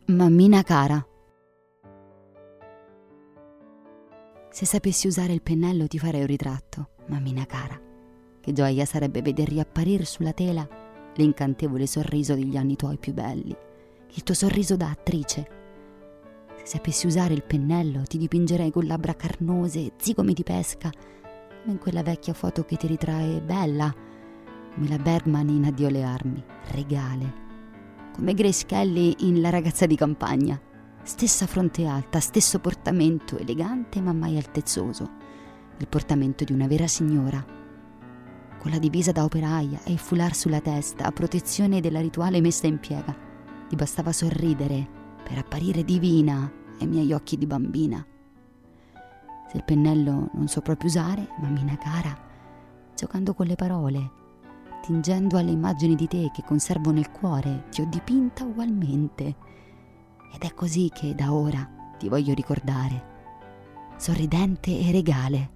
Mammina cara. Se sapessi usare il pennello ti farei un ritratto, mammina cara. Che gioia sarebbe veder riapparire sulla tela l'incantevole sorriso degli anni tuoi più belli, il tuo sorriso da attrice. Se sapessi usare il pennello ti dipingerei con labbra carnose, zigome di pesca, come in quella vecchia foto che ti ritrae bella, come la Bergman in Addio alle armi, regale, come Grace Kelly in La ragazza di campagna. Stessa fronte alta, stesso portamento, elegante ma mai altezzoso, il portamento di una vera signora, con la divisa da operaia e il foulard sulla testa, a protezione della rituale messa in piega. Ti bastava sorridere per apparire divina ai miei occhi di bambina. Se il pennello non so proprio usare, mammina cara, giocando con le parole, tingendo alle immagini di te che conservo nel cuore, ti ho dipinta ugualmente. Ed è così che da ora ti voglio ricordare, sorridente e regale,